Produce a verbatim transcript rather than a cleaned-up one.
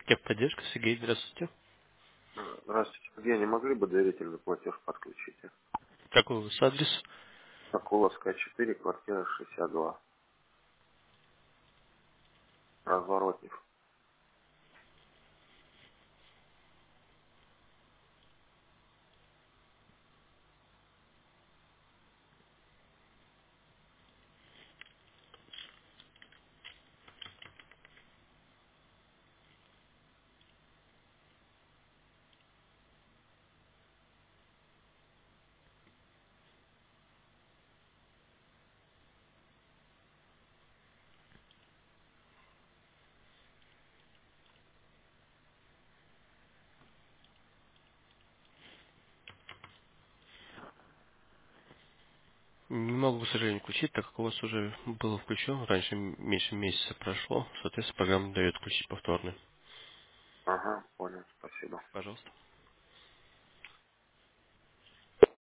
Техподдержка, Сергей, здравствуйте. Э, Здравствуйте. Где не могли бы доверительный платеж подключить? Какой у вас адрес? Соколовская, четыре, квартира шестьдесят два. Разворотнев. Не могу, к сожалению, включить, так как у вас уже было включено. Раньше м- меньше месяца прошло. Соответственно, программа дает включить повторно. Ага, понял, спасибо. Пожалуйста.